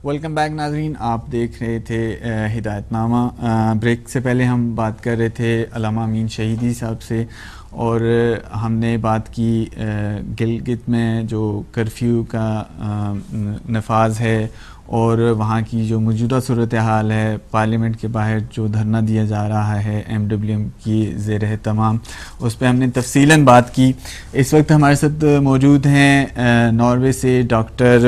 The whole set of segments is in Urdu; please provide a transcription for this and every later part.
ویلکم بیک ناظرین، آپ دیکھ رہے تھے ہدایت نامہ۔ بریک سے پہلے ہم بات کر رہے تھے علامہ امین شہیدی صاحب سے، اور ہم نے بات کی گلگت میں جو کرفیو کا نفاذ ہے اور وہاں کی جو موجودہ صورتحال ہے، پارلیمنٹ کے باہر جو دھرنا دیا جا رہا ہے ایم کی زیر اہتمام، اس پہ ہم نے تفصیلاً بات کی۔ اس وقت ہمارے ساتھ موجود ہیں ناروے سے doctor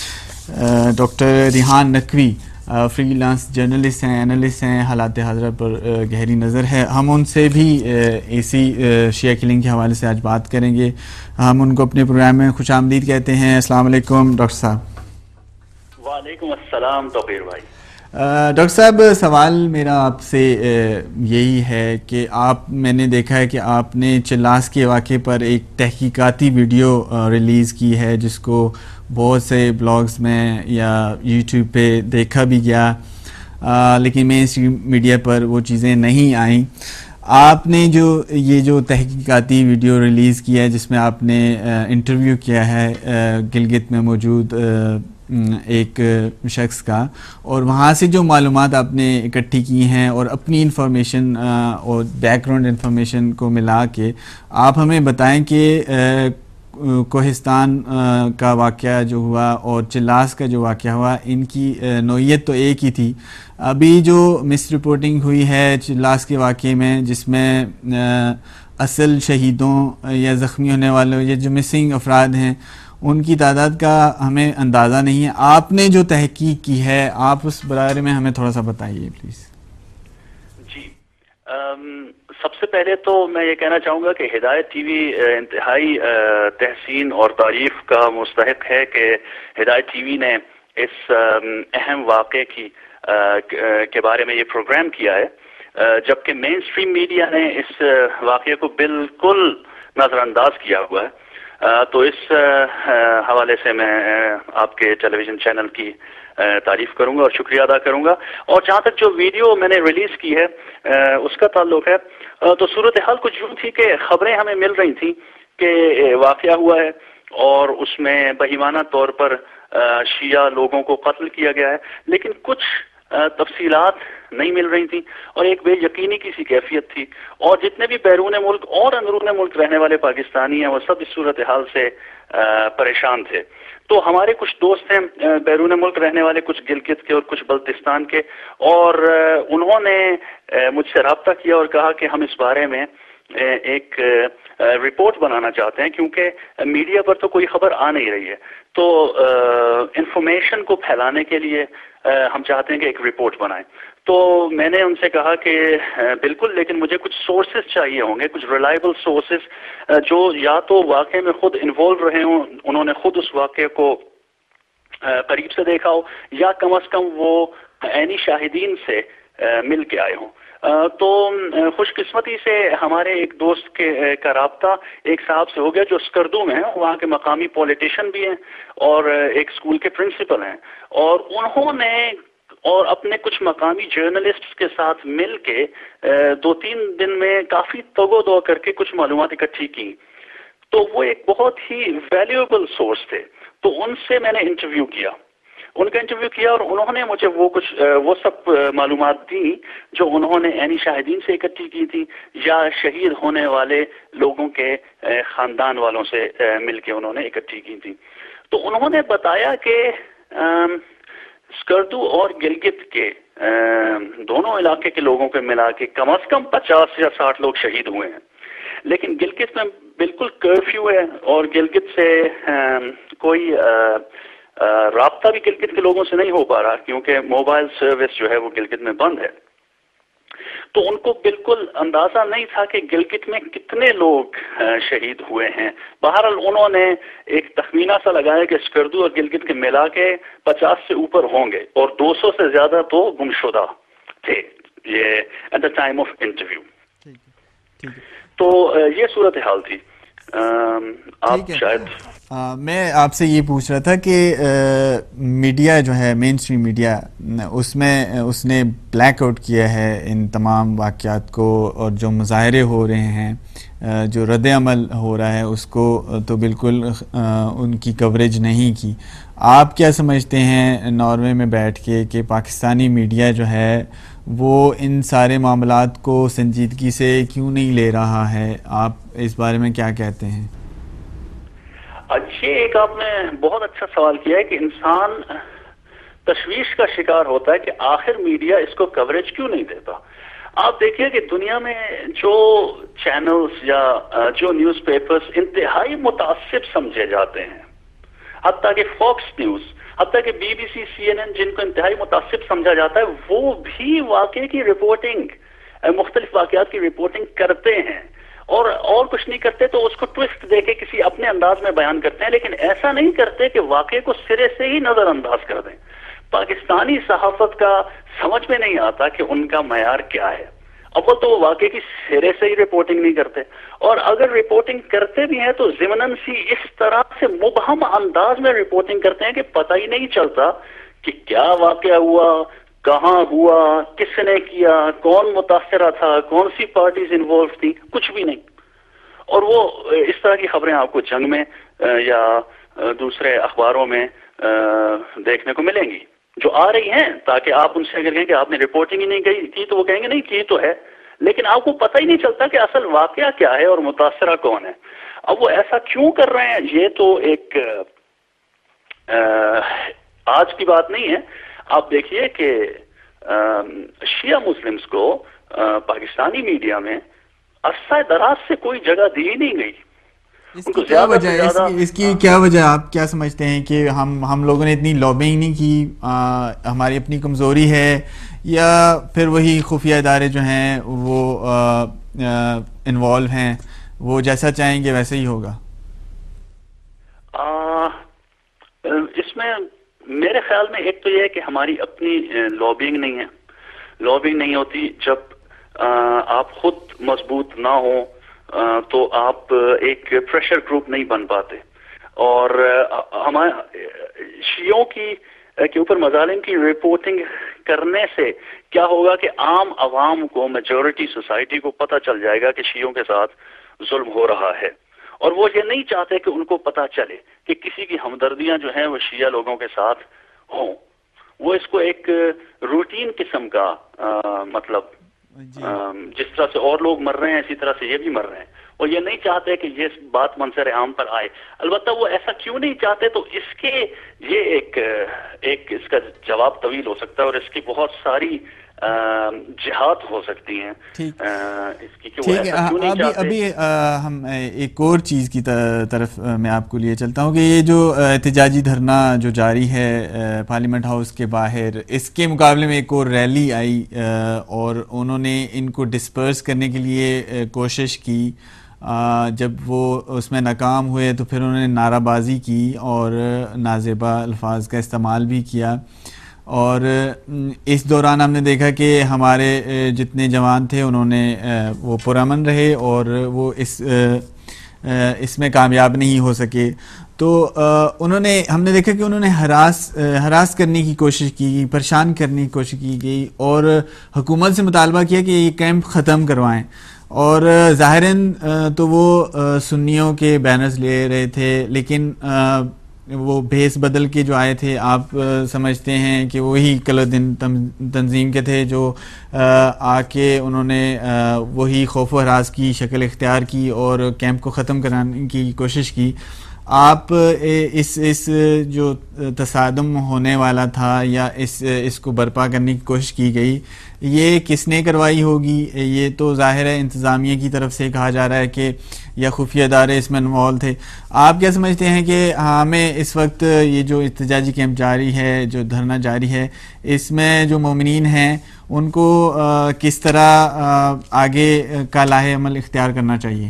Rehan Naqvi, freelance journalist ہیں، اینالسٹ ہیں، حالات حاضرہ پر گہری نظر ہے۔ ہم ان سے بھی اسی شیعہ کلنگ کے حوالے سے آج بات کریں گے۔ ہم ان کو اپنے پروگرام میں خوش آمدید کہتے ہیں۔ السلام علیکم ڈاکٹر صاحب۔ وعلیکم السلام توقیر بھائی۔ ڈاکٹر صاحب، سوال میرا آپ سے یہی ہے کہ میں نے دیکھا ہے کہ آپ نے چلاس کے واقعے پر ایک تحقیقاتی ویڈیو ریلیز کی ہے، جس کو بہت سے بلاگز میں یا یوٹیوب پہ دیکھا بھی گیا، لیکن مین اسٹریم میڈیا پر وہ چیزیں نہیں آئیں۔ آپ نے جو تحقیقاتی ویڈیو ریلیز کیا ہے، جس میں آپ نے انٹرویو کیا ہے گلگت میں موجود ایک شخص کا، اور وہاں سے جو معلومات آپ نے اکٹھی کی ہیں اور اپنی انفارمیشن اور بیک گراؤنڈ انفارمیشن کو ملا کے آپ ہمیں بتائیں کہ کوہستان کا واقعہ جو ہوا اور چلاس کا جو واقعہ ہوا، ان کی نوعیت تو ایک ہی تھی۔ ابھی جو مس رپورٹنگ ہوئی ہے چلاس کے واقعے میں، جس میں اصل شہیدوں یا زخمی ہونے والوں یا جو مسنگ افراد ہیں ان کی تعداد کا ہمیں اندازہ نہیں ہے۔ آپ نے جو تحقیق کی ہے، آپ اس بارے میں ہمیں تھوڑا سا بتائیے پلیز۔ جی، سب سے پہلے تو میں یہ کہنا چاہوں گا کہ ہدایت ٹی وی انتہائی تحسین اور تعریف کا مستحق ہے کہ ہدایت ٹی وی نے اس اہم واقعے کے بارے میں یہ پروگرام کیا ہے، جبکہ مین اسٹریم میڈیا نے اس واقعے کو بالکل نظر انداز کیا ہوا ہے۔ تو اس حوالے سے میں آپ کے ٹیلی ویژن چینل کی تعریف کروں گا اور شکریہ ادا کروں گا۔ اور جہاں تک جو ویڈیو میں نے ریلیز کی ہے اس کا تعلق ہے، تو صورتحال کچھ یوں تھی کہ خبریں ہمیں مل رہی تھیں کہ واقعہ ہوا ہے اور اس میں بہیمانہ طور پر شیعہ لوگوں کو قتل کیا گیا ہے، لیکن کچھ تفصیلات نہیں مل رہی تھیں اور ایک بے یقینی کی سی کیفیت تھی، اور جتنے بھی بیرون ملک اور اندرون ملک رہنے والے پاکستانی ہیں وہ سب اس صورتحال سے پریشان تھے۔ تو ہمارے کچھ دوست ہیں بیرون ملک رہنے والے، کچھ گلگت کے اور کچھ بلتستان کے، اور انہوں نے مجھ سے رابطہ کیا اور کہا کہ ہم اس بارے میں ایک رپورٹ بنانا چاہتے ہیں، کیونکہ میڈیا پر تو کوئی خبر آ نہیں رہی ہے، تو انفارمیشن کو پھیلانے کے لیے ہم چاہتے ہیں کہ ایک رپورٹ بنائیں۔ تو میں نے ان سے کہا کہ بالکل، لیکن مجھے کچھ سورسز چاہیے ہوں گے، کچھ ریلائبل سورسز جو یا تو واقعے میں خود انوالو رہے ہوں، انہوں نے خود اس واقعے کو قریب سے دیکھا ہو، یا کم از کم وہ عینی شاہدین سے مل کے آئے ہوں۔ تو خوش قسمتی سے ہمارے ایک دوست کا رابطہ ایک صاحب سے ہو گیا جو اسکردو میں ہیں، وہاں کے مقامی پولیٹیشین بھی ہیں اور ایک اسکول کے پرنسپل ہیں، اور انہوں نے اور اپنے کچھ مقامی جرنلسٹ کے ساتھ مل کے 2-3 دن میں کافی تگ و دو کر کے کچھ معلومات اکٹھی کی۔ تو وہ ایک بہت ہی ویلیوبل سورس تھے، تو ان سے میں نے انٹرویو کیا، اور انہوں نے مجھے وہ سب معلومات دی جو انہوں نے عینی شاہدین سے اکٹھی کی تھی یا شہید ہونے والے لوگوں کے خاندان والوں سے مل کے انہوں نے اکٹھی کی تھی۔ تو انہوں نے بتایا کہ اسکردو اور گلگت کے دونوں علاقے کے لوگوں کو ملا کے کم از کم 50 یا 60 لوگ شہید ہوئے ہیں، لیکن گلگت میں بالکل کرفیو ہے اور گلگت سے کوئی رابطہ بھی گلگت کے لوگوں سے نہیں ہو پا رہا، کیونکہ موبائل سروس جو ہے وہ گلگت میں بند ہے۔ تو ان کو بالکل اندازہ نہیں تھا کہ گلگت میں کتنے لوگ شہید ہوئے ہیں۔ بہرحال انہوں نے ایک تخمینہ سا لگایا کہ اسکردو اور گلگت کے ملا کے 50 سے اوپر ہوں گے، اور 200 سے زیادہ تو گمشدہ تھے یہ at the time of interview. تو یہ صورتحال تھی۔ آپ شاید میں آپ سے یہ پوچھ رہا تھا کہ میڈیا جو ہے مین اسٹریم میڈیا اس میں اس نے بلیک آؤٹ کیا ہے ان تمام واقعات کو، اور جو مظاہرے ہو رہے ہیں، جو رد عمل ہو رہا ہے اس کو تو بالکل ان کی کوریج نہیں کی۔ آپ کیا سمجھتے ہیں ناروے میں بیٹھ کے کہ پاکستانی میڈیا جو ہے وہ ان سارے معاملات کو سنجیدگی سے کیوں نہیں لے رہا ہے؟ آپ اس بارے میں کیا کہتے ہیں؟ یہ ایک آپ نے بہت اچھا سوال کیا ہے کہ انسان تشویش کا شکار ہوتا ہے کہ آخر میڈیا اس کو کوریج کیوں نہیں دیتا۔ آپ دیکھیے کہ دنیا میں جو چینلز یا جو نیوز پیپرز انتہائی متعصب سمجھے جاتے ہیں، حتیٰ کہ فاکس نیوز، حتیٰ کہ B B C, C N N, جن کو انتہائی متعصب سمجھا جاتا ہے، وہ بھی واقعے کی رپورٹنگ، مختلف واقعات کی رپورٹنگ کرتے ہیں، اور کچھ نہیں کرتے تو اس کو ٹوسٹ دے کے کسی اپنے انداز میں بیان کرتے ہیں، لیکن ایسا نہیں کرتے کہ واقعے کو سرے سے ہی نظر انداز کر دیں۔ پاکستانی صحافت کا سمجھ میں نہیں آتا کہ ان کا معیار کیا ہے۔ اول تو وہ واقعے کی سرے سے ہی رپورٹنگ نہیں کرتے، اور اگر رپورٹنگ کرتے بھی ہیں تو ضمناً سی اس طرح سے مبہم انداز میں رپورٹنگ کرتے ہیں کہ پتہ ہی نہیں چلتا کہ کیا واقعہ ہوا، کہاں ہوا، کس نے کیا، کون متاثرہ تھا، کون سی پارٹیز انوالو تھی، کچھ بھی نہیں۔ اور وہ اس طرح کی خبریں آپ کو جنگ میں یا دوسرے اخباروں میں دیکھنے کو ملیں گی جو آ رہی ہیں، تاکہ آپ ان سے اگر کہیں کہ آپ نے رپورٹنگ ہی نہیں کی تو وہ کہیں گے نہیں کی تو ہے، لیکن آپ کو پتہ ہی نہیں چلتا کہ اصل واقعہ کیا ہے اور متاثرہ کون ہے۔ اب وہ ایسا کیوں کر رہے ہیں، یہ تو ایک آج کی بات نہیں ہے۔ آپ دیکھیے کہ شیعہ مسلمز کو پاکستانی میڈیا میں عرصہ دراز سے کوئی جگہ دی ہی نہیں گئی۔ اس کی کیا وجہ ہے؟ اس کی کیا وجہ آپ کیا سمجھتے ہیں کہ ہم لوگوں نے اتنی لابنگ نہیں کی، ہماری اپنی کمزوری ہے، یا پھر وہی خفیہ ادارے جو ہیں وہ انوالو ہیں، وہ جیسا چاہیں گے ویسے ہی ہوگا؟ اس میں میرے خیال میں ایک تو یہ ہے کہ ہماری اپنی لابنگ نہیں ہے۔ لابنگ نہیں ہوتی جب آپ خود مضبوط نہ ہوں تو آپ ایک پریشر گروپ نہیں بن پاتے، اور ہمارے شیعوں کے اوپر مظالم کی رپورٹنگ کرنے سے کیا ہوگا کہ عام عوام کو، میجورٹی سوسائٹی کو پتہ چل جائے گا کہ شیعوں کے ساتھ ظلم ہو رہا ہے، اور وہ یہ نہیں چاہتے کہ ان کو پتہ چلے کہ کسی کی ہمدردیاں جو ہیں وہ شیعہ لوگوں کے ساتھ ہوں۔ وہ اس کو ایک روٹین قسم کا مطلب جس طرح سے اور لوگ مر رہے ہیں اسی طرح سے یہ بھی مر رہے ہیں، اور یہ نہیں چاہتے کہ یہ بات منظر عام پر آئے۔ البتہ وہ ایسا کیوں نہیں چاہتے تو اس کے یہ ایک اس کا جواب طویل ہو سکتا ہے، اور اس کی بہت ساری جہات ہو سکتی ہیں اس کی کہ وہ ایسا کیوں نہیں چاہتے۔ ابھی ہم ایک اور چیز کی طرف میں آپ کو لیے چلتا ہوں کہ یہ جو احتجاجی دھرنا جو جاری ہے پارلیمنٹ ہاؤس کے باہر، اس کے مقابلے میں ایک اور ریلی آئی اور انہوں نے ان کو ڈسپرس کرنے کے لیے کوشش کی۔ جب وہ اس میں ناکام ہوئے تو پھر انہوں نے نعرہ بازی کی اور نازیبا الفاظ کا استعمال بھی کیا، اور اس دوران ہم نے دیکھا کہ ہمارے جتنے جوان تھے انہوں نے وہ پرامن رہے اور وہ اس میں کامیاب نہیں ہو سکے۔ تو ہم نے دیکھا کہ انہوں نے ہراس کرنے کی کوشش کی، پریشان کرنے کی کوشش کی گئی، اور حکومت سے مطالبہ کیا کہ یہ کیمپ ختم کروائیں، اور ظاہراً تو وہ سنیوں کے بینرز لے رہے تھے، لیکن وہ بھیس بدل کے جو آئے تھے، آپ سمجھتے ہیں کہ وہی کل دن تنظیم کے تھے جو آ کے انہوں نے وہی خوف و ہراس کی شکل اختیار کی اور کیمپ کو ختم کرانے کی کوشش کی۔ آپ اس جو تصادم ہونے والا تھا یا اس کو برپا کرنے کی کوشش کی گئی، یہ کس نے کروائی ہوگی؟ یہ تو ظاہر ہے انتظامیہ کی طرف سے کہا جا رہا ہے کہ یا خفیہ ادارے اس میں انوالو تھے۔ آپ کیا سمجھتے ہیں کہ ہمیں اس وقت یہ جو احتجاجی کیمپ جاری ہے، جو دھرنا جاری ہے، اس میں جو مومنین ہیں ان کو کس طرح آگے کا لاہ عمل اختیار کرنا چاہیے؟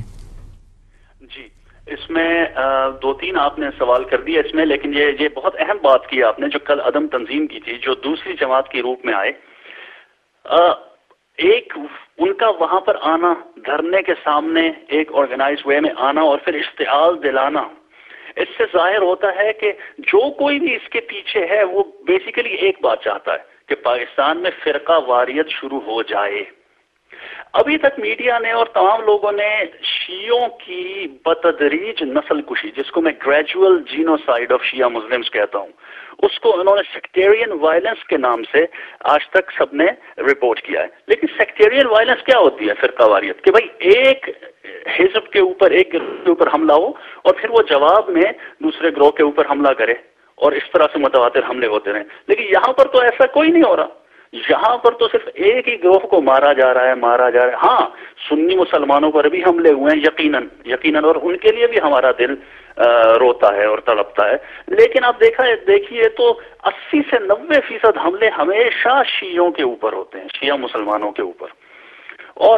اس میں دو تین آپ نے سوال کر دیا اس میں، لیکن یہ بہت اہم بات کی آپ نے جو کل عدم تنظیم کی تھی، جو دوسری جماعت کے روپ میں آئے۔ ایک ان کا وہاں پر آنا، دھرنے کے سامنے ایک آرگنائز وے میں آنا اور پھر اشتعال دلانا، اس سے ظاہر ہوتا ہے کہ جو کوئی بھی اس کے پیچھے ہے وہ بیسیکلی ایک بات چاہتا ہے کہ پاکستان میں فرقہ واریت شروع ہو جائے۔ ابھی تک میڈیا نے اور تمام لوگوں نے شیعوں کی بتدریج نسل کشی، جس کو میں gradual genocide of Shia Muslims کہتا ہوں، اس کو انہوں نے سیکٹیرین وائلنس کے نام سے آج تک سب نے رپورٹ کیا ہے۔ لیکن سیکٹیرین وائلنس کیا ہوتی ہے؟ فرقہ واریت، کہ بھائی ایک حزب کے اوپر، ایک گروہ کے اوپر حملہ ہو اور پھر وہ جواب میں دوسرے گروہ کے اوپر حملہ کرے اور اس طرح سے متواتر حملے ہوتے رہیں۔ لیکن یہاں پر تو ایسا کوئی نہیں ہو رہا، یہاں پر تو صرف ایک ہی گروہ کو مارا جا رہا ہے۔ ہاں، سنی مسلمانوں پر بھی حملے ہوئے ہیں یقیناً، اور ان کے لیے بھی ہمارا دل روتا ہے اور تڑپتا ہے۔ لیکن آپ دیکھیے تو 80 سے 90% حملے ہمیشہ شیعوں کے اوپر ہوتے ہیں، شیعہ مسلمانوں کے اوپر، اور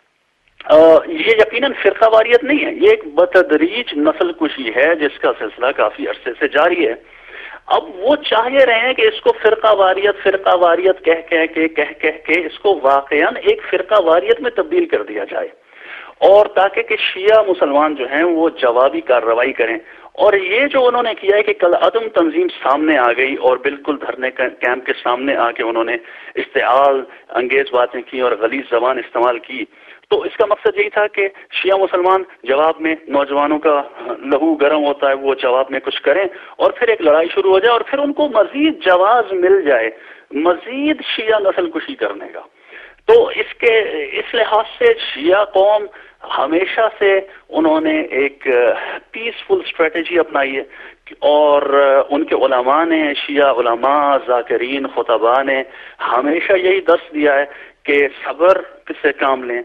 یہ یقیناً فرقہ واریت نہیں ہے، یہ ایک بتدریج نسل کشی ہے جس کا سلسلہ کافی عرصے سے جاری ہے۔ اب وہ چاہے رہے ہیں کہ اس کو فرقہ واریت کہہ کے اس کو واقعاً ایک فرقہ واریت میں تبدیل کر دیا جائے، اور تاکہ کہ شیعہ مسلمان جو ہیں وہ جوابی کارروائی کریں۔ اور یہ جو انہوں نے کیا ہے کہ کل عدم تنظیم سامنے آ گئی اور بالکل دھرنے کیمپ کے سامنے آ کے انہوں نے اشتعال انگیز باتیں کی اور غلیظ زبان استعمال کی، تو اس کا مقصد یہی تھا کہ شیعہ مسلمان جواب میں، نوجوانوں کا لہو گرم ہوتا ہے، وہ جواب میں کچھ کریں اور پھر ایک لڑائی شروع ہو جائے اور پھر ان کو مزید جواز مل جائے مزید شیعہ نسل کشی کرنے کا۔ تو اس لحاظ سے شیعہ قوم ہمیشہ سے انہوں نے ایک پیسفل اسٹریٹجی اپنائی ہے، اور ان کے علماء نے، شیعہ علماء، ذاکرین، خطباء نے ہمیشہ یہی درس دیا ہے کہ صبر سے کام لیں،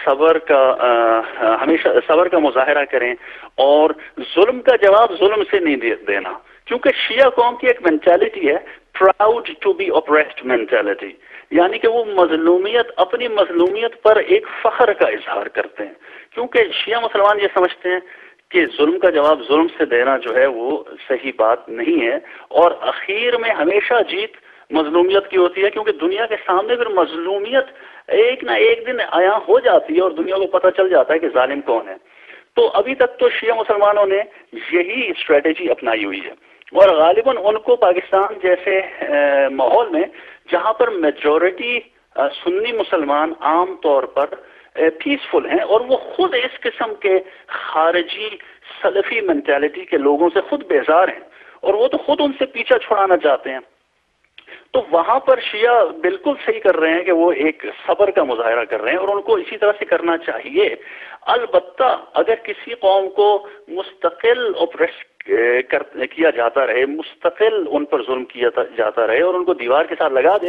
ہمیشہ صبر کا مظاہرہ کریں، اور ظلم کا جواب ظلم سے نہیں دینا، کیونکہ شیعہ قوم کی ایک مینٹالٹی ہے، proud to be oppressed mentality, یعنی کہ وہ اپنی مظلومیت پر ایک فخر کا اظہار کرتے ہیں، کیونکہ شیعہ مسلمان یہ سمجھتے ہیں کہ ظلم کا جواب ظلم سے دینا جو ہے وہ صحیح بات نہیں ہے، اور اخیر میں ہمیشہ جیت مظلومیت کی ہوتی ہے، کیونکہ دنیا کے سامنے پھر مظلومیت ایک نہ ایک دن عیاں ہو جاتی ہے اور دنیا کو پتہ چل جاتا ہے کہ ظالم کون ہے۔ تو ابھی تک تو شیعہ مسلمانوں نے یہی اسٹریٹجی اپنائی ہوئی ہے، اور غالباً ان کو پاکستان جیسے ماحول میں جہاں پر میجورٹی سنی مسلمان عام طور پر پیسفل ہیں اور وہ خود اس قسم کے خارجی سلفی مینٹالٹی کے لوگوں سے خود بیزار ہیں، اور وہ تو خود ان سے پیچھا چھڑانا چاہتے ہیں، تو وہاں پر شیعہ بالکل صحیح کر رہے ہیں کہ وہ ایک صبر کا مظاہرہ کر رہے ہیں، اور ان کو اسی طرح سے کرنا چاہیے۔ البتہ اگر کسی قوم کو مستقل اوپریس کیا جاتا رہے، مستقل ان پر ظلم کیا جاتا رہے اور ان کو دیوار کے ساتھ لگا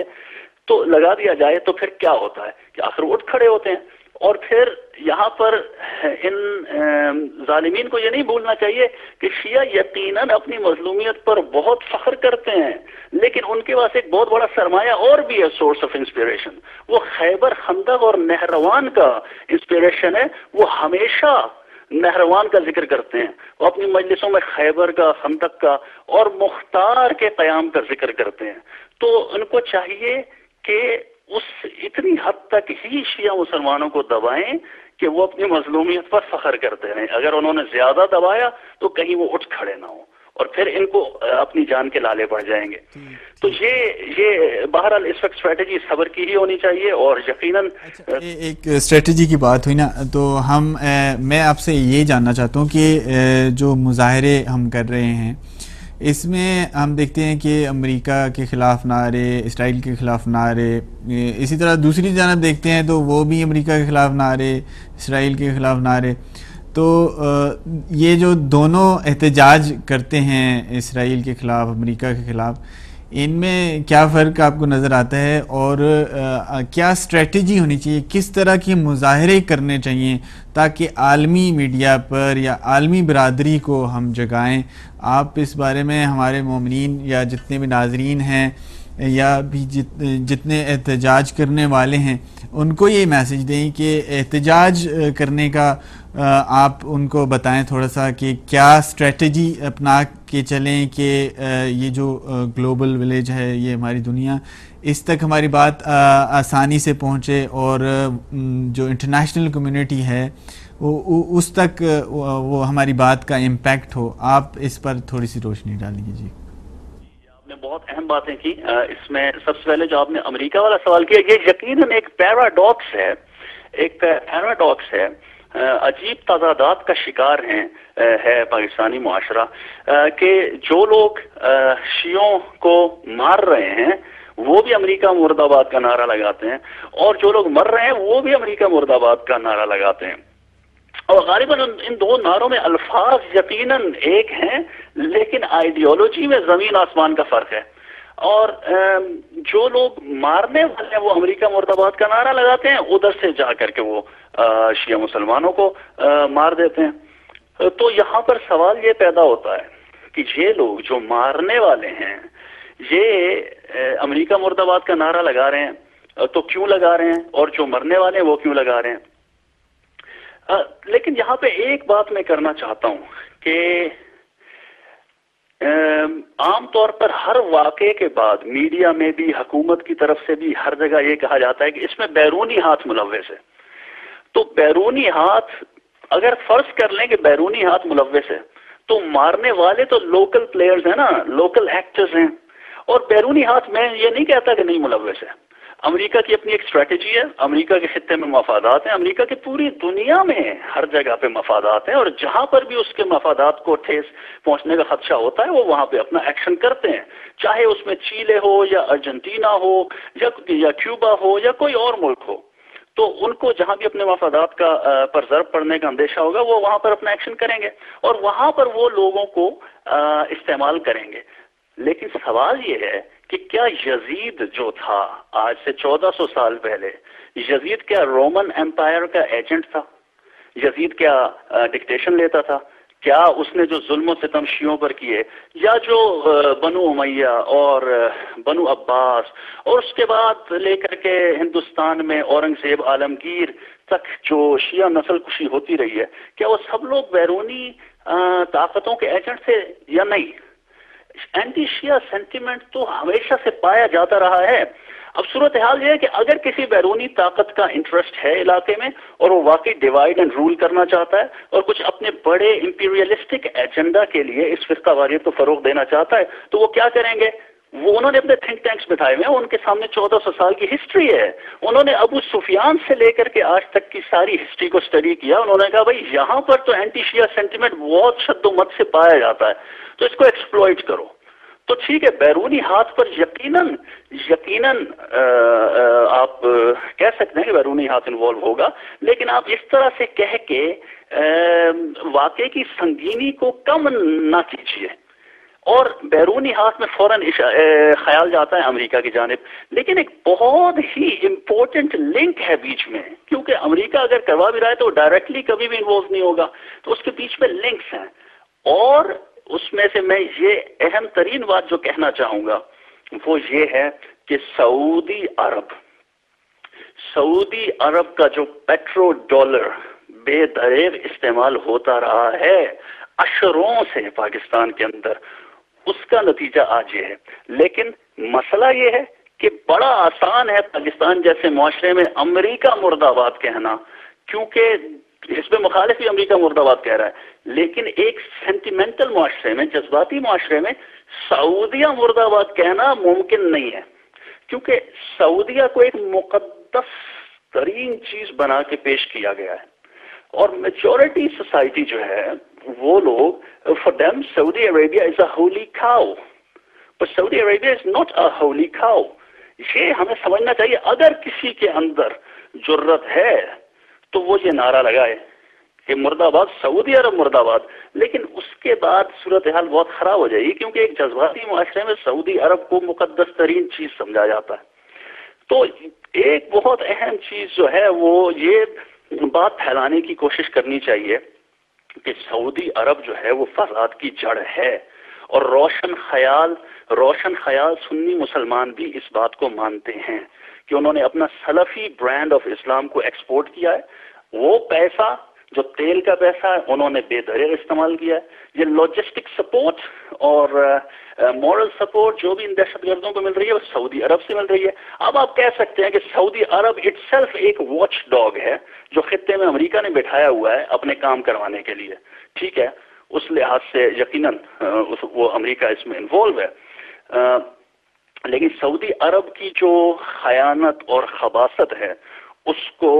دیا جائے، تو پھر کیا ہوتا ہے کہ آخر اٹھ کھڑے ہوتے ہیں۔ اور پھر یہاں پر ان ظالمین کو یہ نہیں بھولنا چاہیے کہ شیعہ یقیناً اپنی مظلومیت پر بہت فخر کرتے ہیں، لیکن ان کے پاس ایک بہت بڑا سرمایہ اور بھی ہے، سورس آف انسپیریشن، وہ خیبر، خندق اور نہروان کا انسپیریشن ہے۔ وہ ہمیشہ نہروان کا ذکر کرتے ہیں، وہ اپنی مجلسوں میں خیبر کا، خندق کا اور مختار کے قیام کا ذکر کرتے ہیں۔ تو ان کو چاہیے کہ اتنی حد تک ہی شیعہ مسلمانوں کو دبائیں کہ وہ اپنی مظلومیت پر فخر کرتے رہیں۔ اگر انہوں نے زیادہ دبایا تو کہیں وہ اٹھ کھڑے نہ ہوں، اور پھر ان کو اپنی جان کے لالے پڑ جائیں گے۔ تو یہ بہرحال اس وقت اسٹریٹجی صبر کی ہی ہونی چاہیے، اور یقیناً ایک اسٹریٹجی کی بات ہوئی نا، تو میں آپ سے یہ جاننا چاہتا ہوں کہ جو مظاہرے ہم کر رہے ہیں اس میں ہم دیکھتے ہیں کہ امریکہ کے خلاف نعرے، اسرائیل کے خلاف نعرے، اسی طرح دوسری جانب دیکھتے ہیں تو وہ بھی امریکہ کے خلاف نعرے، اسرائیل کے خلاف نعرے۔ تو یہ جو دونوں احتجاج کرتے ہیں اسرائیل کے خلاف، امریکہ کے خلاف، ان میں کیا فرق آپ کو نظر آتا ہے، اور کیا اسٹریٹجی ہونی چاہیے، کس طرح کے مظاہرے کرنے چاہیے تاکہ عالمی میڈیا پر یا عالمی برادری کو ہم جگائیں؟ آپ اس بارے میں ہمارے مومنین یا جتنے بھی ناظرین ہیں یا بھی جتنے احتجاج کرنے والے ہیں ان کو یہ میسج دیں کہ احتجاج کرنے کا آپ ان کو بتائیں تھوڑا سا کہ کیا اسٹریٹجی اپنا کے چلیں کہ یہ جو گلوبل ولیج ہے، یہ ہماری دنیا، اس تک ہماری بات آسانی سے پہنچے اور جو انٹرنیشنل کمیونٹی ہے اس تک وہ ہماری بات کا امپیکٹ ہو. آپ اس پر تھوڑی سی روشنی ڈالیے. جی، آپ نے بہت اہم باتیں کی. اس میں سب سے پہلے جو آپ نے امریکہ والا سوال کیا، یہ یقیناً ایک پیراڈاکس ہے، عجیب تضادات کا شکار ہے پاکستانی معاشرہ، کہ جو لوگ شیعوں کو مار رہے ہیں وہ بھی امریکہ مرد آباد کا نعرہ لگاتے ہیں، اور جو لوگ مر رہے ہیں وہ بھی امریکہ مرد آباد کا نعرہ لگاتے ہیں. اور غالباً ان دو نعروں میں الفاظ یقیناً ایک ہیں، لیکن آئیڈیالوجی میں زمین آسمان کا فرق ہے. اور جو لوگ مارنے والے ہیں وہ امریکہ مرد آباد کا نعرہ لگاتے ہیں، ادھر سے جا کر کے وہ شیعہ مسلمانوں کو مار دیتے ہیں. تو یہاں پر سوال یہ پیدا ہوتا ہے کہ یہ لوگ جو مارنے والے ہیں یہ امریکہ مرد آباد کا نعرہ لگا رہے ہیں، تو کیوں لگا رہے ہیں، اور جو مرنے والے ہیں وہ کیوں لگا رہے ہیں. لیکن یہاں پہ ایک بات میں کرنا چاہتا ہوں کہ عام طور پر ہر واقعے کے بعد میڈیا میں بھی، حکومت کی طرف سے بھی، ہر جگہ یہ کہا جاتا ہے کہ اس میں بیرونی ہاتھ ملوث ہے. تو بیرونی ہاتھ، اگر فرض کر لیں کہ بیرونی ہاتھ ملوث ہے، تو مارنے والے تو لوکل پلیئرز ہیں نا، لوکل ایکٹرز ہیں. اور بیرونی ہاتھ میں یہ نہیں کہتا کہ نہیں ملوث ہے. امریکہ کی اپنی ایک اسٹریٹجی ہے، امریکہ کے خطے میں مفادات ہیں، امریکہ کی پوری دنیا میں ہر جگہ پہ مفادات ہیں، اور جہاں پر بھی اس کے مفادات کو ٹھیس پہنچنے کا خدشہ ہوتا ہے وہ وہاں پہ اپنا ایکشن کرتے ہیں، چاہے اس میں چیلے ہو یا ارجنٹینا ہو یا کیوبا ہو یا کوئی اور ملک ہو. تو ان کو جہاں بھی اپنے مفادات کا پر ضرب پڑنے کا اندیشہ ہوگا وہ وہاں پر اپنا ایکشن کریں گے، اور وہاں پر وہ لوگوں کو استعمال کریں گے. لیکن سوال یہ ہے کہ کیا یزید جو تھا آج سے 1400 سال پہلے، یزید کیا رومن ایمپائر کا ایجنٹ تھا؟ یزید کیا ڈکٹیشن لیتا تھا؟ کیا اس نے جو ظلم و ستم شیعوں پر کیے، یا جو بنو امیہ اور بنو عباس اور اس کے بعد لے کر کے ہندوستان میں اورنگزیب عالمگیر تک جو شیعہ نسل کشی ہوتی رہی ہے، کیا وہ سب لوگ بیرونی طاقتوں کے ایجنٹ تھے یا نہیں؟ اینٹی شیعہ سینٹیمنٹ تو ہمیشہ سے پایا جاتا رہا ہے. اب صورتحال یہ ہے کہ اگر کسی بیرونی طاقت کا انٹرسٹ ہے علاقے میں اور وہ واقعی ڈیوائڈ اینڈ رول کرنا چاہتا ہے اور کچھ اپنے بڑے امپیریلسٹک ایجنڈا کے لیے اس فرقہ واریت کو فروغ دینا چاہتا ہے، تو وہ کیا کریں گے؟ وہ انہوں نے اپنے تھنک ٹینکس بٹھائے ہوئے ہیں، ان کے سامنے 1400 سال کی ہسٹری ہے. انہوں نے ابو سفیان سے لے کر کے آج تک کی ساری ہسٹری کو اسٹڈی کیا. انہوں نے کہا بھائی یہاں پر تو اینٹی شیعہ سینٹیمنٹ بہت شد و مت سے پایا جاتا ہے، تو اس کو ایکسپلوئٹ کرو. تو ٹھیک ہے، بیرونی ہاتھ پر یقیناً آپ کہہ سکتے ہیں کہ بیرونی ہاتھ انوالو ہوگا، لیکن آپ اس طرح سے کہہ کے واقعے کی سنگینی کو کم نہ کیجیے. اور بیرونی ہاتھ میں فوراً خیال جاتا ہے امریکہ کی جانب، لیکن ایک بہت ہی امپورٹنٹ لنک ہے بیچ میں، کیونکہ امریکہ اگر کروا بھی رہا ہے تو ڈائریکٹلی کبھی بھی انوالو نہیں ہوگا، تو اس کے بیچ میں لنکس ہیں. اور اس میں سے میں یہ اہم ترین بات جو کہنا چاہوں گا وہ یہ ہے کہ سعودی عرب کا جو پیٹرو ڈالر بے دریغ استعمال ہوتا رہا ہے اشروں سے پاکستان کے اندر، اس کا نتیجہ آج یہ ہے. لیکن مسئلہ یہ ہے کہ بڑا آسان ہے پاکستان جیسے معاشرے میں امریکہ مرد آباد کہنا، کیونکہ اس میں مخالف بھی امریکہ مرد آباد کہہ رہا ہے، لیکن ایک سینٹیمنٹل معاشرے میں، جذباتی معاشرے میں سعودیہ مرد آباد کہنا ممکن نہیں ہے، کیونکہ سعودیہ کو ایک مقدس ترین چیز بنا کے پیش کیا گیا ہے. اور میجورٹی سوسائٹی جو ہے وہ لوگ، for them Saudi Arabia is a holy cow, but Saudi Arabia is not a holy cow. یہ ہمیں سمجھنا چاہیے. اگر کسی کے اندر جرت ہے تو وہ یہ نعرہ لگائے کہ مرد آباد، سعودی عرب مرد آباد، لیکن اس کے بعد صورتحال بہت خراب ہو جائے گی، کیونکہ ایک جذباتی معاشرے میں سعودی عرب کو مقدس ترین چیز سمجھا جاتا ہے. تو ایک بہت اہم چیز جو ہے وہ یہ بات پھیلانے کی کوشش کرنی چاہیے کہ سعودی عرب جو ہے وہ فساد کی جڑ ہے، اور روشن خیال سنی مسلمان بھی اس بات کو مانتے ہیں کہ انہوں نے اپنا سلفی برانڈ آف اسلام کو ایکسپورٹ کیا ہے. وہ پیسہ جو تیل کا پیسہ ہے انہوں نے بے دریغ استعمال کیا ہے. یہ لاجسٹک سپورٹ اور مورل سپورٹ جو بھی ان دہشت گردوں کو مل رہی ہے وہ سعودی عرب سے مل رہی ہے. اب آپ کہہ سکتے ہیں کہ سعودی عرب اٹ سیلف ایک واچ ڈاگ ہے جو خطے میں امریکہ نے بٹھایا ہوا ہے اپنے کام کروانے کے لیے. ٹھیک ہے, اس لحاظ سے یقیناً وہ امریکہ اس میں انوالو ہے, لیکن سعودی عرب کی جو خیانت اور خباثت ہے اس کو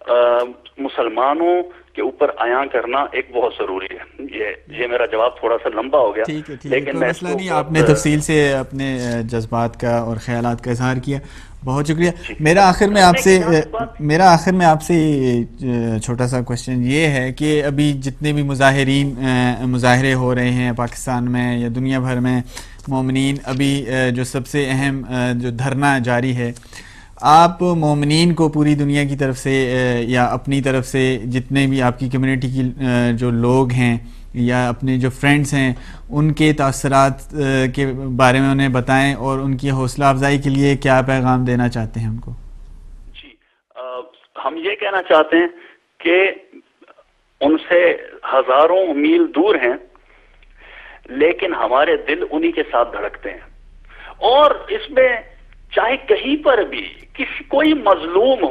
مسلمانوں کے اوپر عیاں کرنا ایک بہت ضروری ہے. یہ میرا جواب تھوڑا سا لمبا ہو گیا, لیکن مسئلہ نہیں, آپ نے تفصیل سے اپنے جذبات کا اور خیالات کا اظہار کیا, بہت شکریہ. میرا آخر میں آپ سے چھوٹا سا کوشچن یہ ہے کہ ابھی جتنے بھی مظاہرے ہو رہے ہیں پاکستان میں یا دنیا بھر میں, مومنین ابھی جو سب سے اہم جو دھرنا جاری ہے, آپ مومنین کو پوری دنیا کی طرف سے یا اپنی طرف سے جتنے بھی آپ کی کمیونٹی کی جو لوگ ہیں یا اپنے جو فرینڈس ہیں ان کے تاثرات کے بارے میں انہیں بتائیں اور ان کی حوصلہ افزائی کے لیے کیا پیغام دینا چاہتے ہیں ان کو؟ جی, ہم یہ کہنا چاہتے ہیں کہ ان سے ہزاروں میل دور ہیں لیکن ہمارے دل انہی کے ساتھ دھڑکتے ہیں, اور اس میں چاہے کہیں پر بھی کوئی مظلوم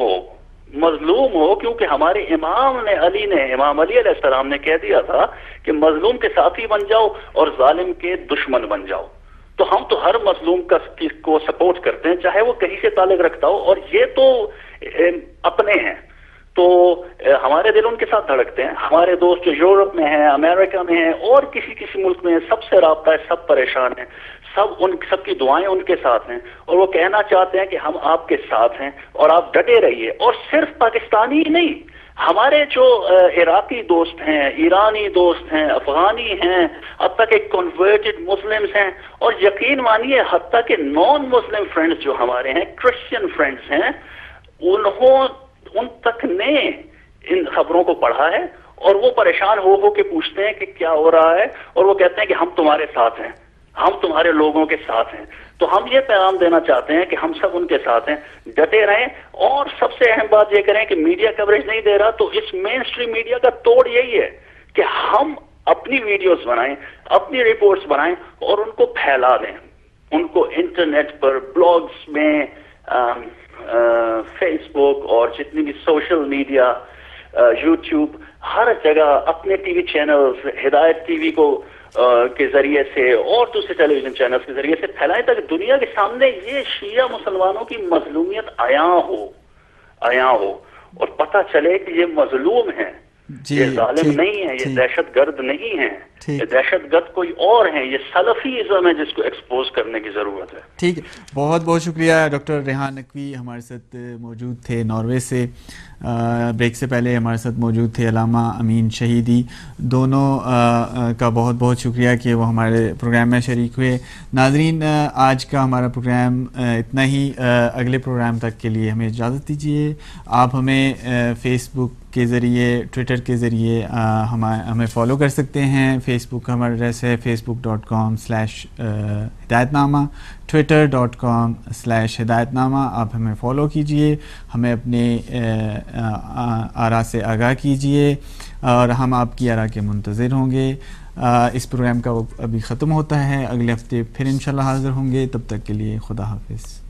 ہو کیونکہ ہمارے امام علی علیہ السلام نے کہہ دیا تھا کہ مظلوم کے ساتھی بن جاؤ اور ظالم کے دشمن بن جاؤ. تو ہم تو ہر مظلوم کو سپورٹ کرتے ہیں چاہے وہ کہیں سے تعلق رکھتا ہو, اور یہ تو اپنے ہیں تو ہمارے دل ان کے ساتھ دھڑکتے ہیں. ہمارے دوست جو یورپ میں ہیں, امریکہ میں ہیں اور کسی ملک میں ہیں, سب سے رابطہ ہے, سب پریشان ہیں, سب کی دعائیں ان کے ساتھ ہیں, اور وہ کہنا چاہتے ہیں کہ ہم آپ کے ساتھ ہیں اور آپ ڈٹے رہیے. اور صرف پاکستانی ہی نہیں, ہمارے جو عراقی دوست ہیں, ایرانی دوست ہیں, افغانی ہیں, حتیٰ کہ کنورٹڈ مسلمز ہیں, اور یقین مانیے حتیٰ کہ نان مسلم فرینڈز جو ہمارے ہیں, کرسچن فرینڈز ہیں, ان تک نے ان خبروں کو پڑھا ہے اور وہ پریشان ہو کے پوچھتے ہیں کہ کیا ہو رہا ہے, اور وہ کہتے ہیں کہ ہم تمہارے ساتھ ہیں, ہم تمہارے لوگوں کے ساتھ ہیں. تو ہم یہ پیغام دینا چاہتے ہیں کہ ہم سب ان کے ساتھ ہیں, ڈٹے رہیں. اور سب سے اہم بات یہ کریں کہ میڈیا کوریج نہیں دے رہا تو اس مین اسٹریم میڈیا کا توڑ یہی ہے کہ ہم اپنی ویڈیوز بنائیں, اپنی رپورٹس بنائیں اور ان کو پھیلا دیں, ان کو انٹرنیٹ پر, بلاگز میں, فیس بک اور جتنی بھی سوشل میڈیا, یوٹیوب, ہر جگہ اپنے T V channels, Hidayat T V کو کے ذریعے سے اور دوسرے ٹیلی ویژن چینلز کے ذریعے سے پھیلائیں تاکہ دنیا کے سامنے یہ شیعہ مسلمانوں کی مظلومیت عیاں ہو اور پتہ چلے کہ یہ مظلوم ہیں, یہ ظالم نہیں ہے, یہ دہشت گرد نہیں ہے, یہ دہشت گرد کوئی اور ہیں, یہ سلفیزم ہے جس کو ایکسپوز کرنے کی ضرورت ہے. ٹھیک ہے, بہت بہت شکریہ. ڈاکٹر ریحان نقوی ہمارے ساتھ موجود تھے ناروے سے. بریک سے پہلے ہمارے ساتھ موجود تھے علامہ امین شہیدی. دونوں کا بہت بہت شکریہ کہ وہ ہمارے پروگرام میں شریک ہوئے. ناظرین, آج کا ہمارا پروگرام اتنا ہی. اگلے پروگرام تک کے لیے ہمیں اجازت دیجیے. آپ ہمیں فیس بک کے ذریعے, ٹویٹر کے ذریعے ہمیں فالو کر سکتے ہیں. فیس بک کا ہمارا ایڈریس ہے facebook.com/ہدایت نامہ, twitter.com/ہدایت نامہ. آپ ہمیں فالو کیجئے, ہمیں اپنے آراء سے آگاہ کیجئے اور ہم آپ کی آراء کے منتظر ہوں گے. اس پروگرام کا وقت ابھی ختم ہوتا ہے, اگلے ہفتے پھر انشاءاللہ حاضر ہوں گے. تب تک کے لیے خدا حافظ.